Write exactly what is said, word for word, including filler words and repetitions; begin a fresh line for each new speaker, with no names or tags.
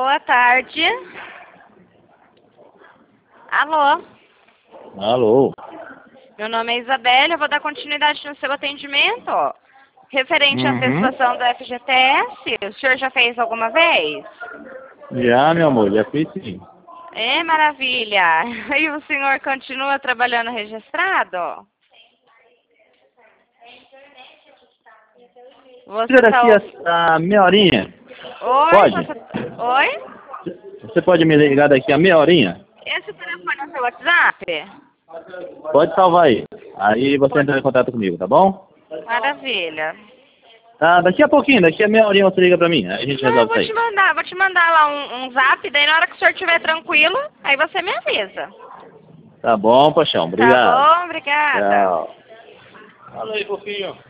Boa tarde. Alô?
Alô?
Meu nome é Isabela, eu vou dar continuidade no seu atendimento. Referente à
Uhum.
prestação do F G T S, o senhor já fez alguma vez?
Já, meu amor, já fiz sim.
É, maravilha. E o senhor continua trabalhando registrado? Você
Tira
tá...
daqui a, a meia horinha.
Oi?
Pode?
Você... Oi?
Você pode me ligar daqui a meia horinha?
Esse telefone é o seu WhatsApp?
Pode salvar aí. Aí você
Pode.
entra em contato comigo, tá bom?
Maravilha.
Tá, daqui a pouquinho, daqui a meia horinha você liga pra mim. Aí a gente
Não, eu
resolve
vou
isso
te
aí.
mandar, vou te mandar lá um, um zap, daí na hora que o senhor estiver tranquilo, aí você me avisa.
Tá bom, paixão.
Tá
Obrigado.
bom? Obrigada.
Tchau. Fala aí, fofinho.